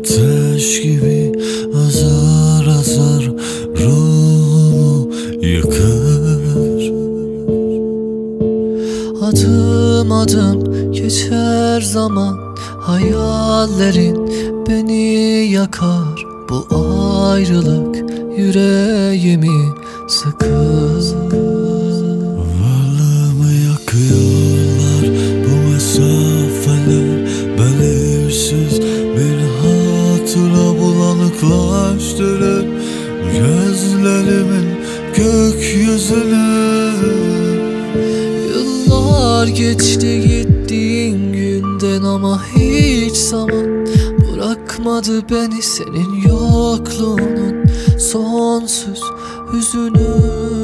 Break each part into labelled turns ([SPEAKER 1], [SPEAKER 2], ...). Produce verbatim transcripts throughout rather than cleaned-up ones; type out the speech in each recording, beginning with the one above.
[SPEAKER 1] Ateş gibi azar azar ruhumu yakar.
[SPEAKER 2] Adım adım geçer zaman, hayallerin beni yakar. Bu ayrılık yüreğimi sıkar.
[SPEAKER 1] Varlığımı yakıyorlar bu mesafeler, belirsiz bir hatıra bulanıklaştırır gözlerimin gökyüzüne.
[SPEAKER 2] Yıllar geçti gittiğin günden ama hiç zaman bırakmadı beni senin yokluğunun sonsuz hüzünü.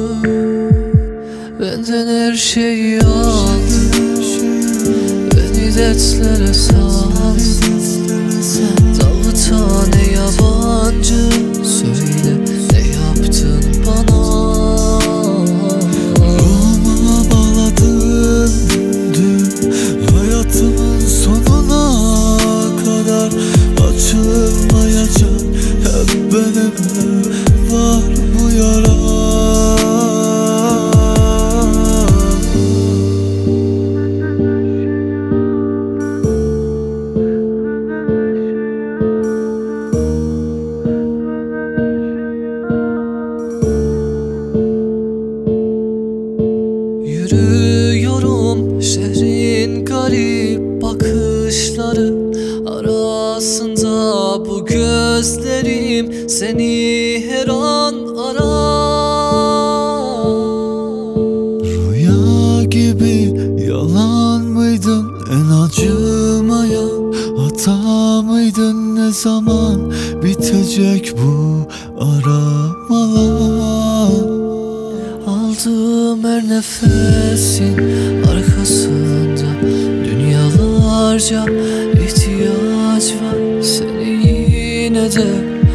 [SPEAKER 2] Benden her şeyi aldın, beni dertlere saldın. Dağıtan ne yabancı, söyle ne yaptın bana?
[SPEAKER 1] Ruhuma bağladın dün, hayatımın sonuna kadar açılmayacak hep benimle var bu yara.
[SPEAKER 2] Yürüyorum şehrin garip bakışları arasında, bu gözlerim seni her an arar.
[SPEAKER 1] Rüya gibi yalan mıydın, en acımayan hata mıydın? Ne zaman bitecek bu aramalar?
[SPEAKER 2] Aldığım her nefesin arkasında dünyalarca ihtiyaç var seni yine de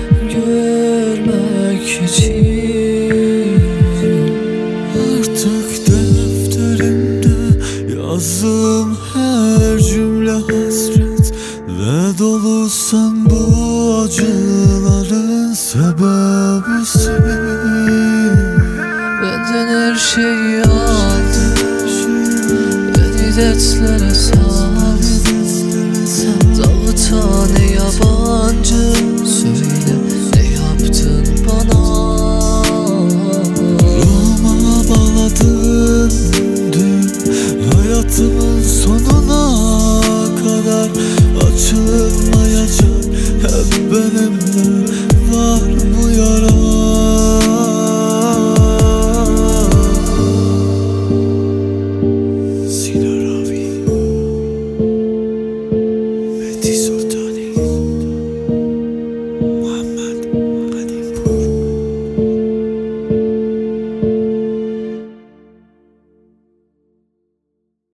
[SPEAKER 2] görmek için.
[SPEAKER 1] Artık defterimde yazdığım her cümle hasret ve dolu, sen bu acıların sebebisin.
[SPEAKER 2] Benden her şeyi aldın, beni dertlere saldın. Dağıtan ne yabancı, söyle ne yaptın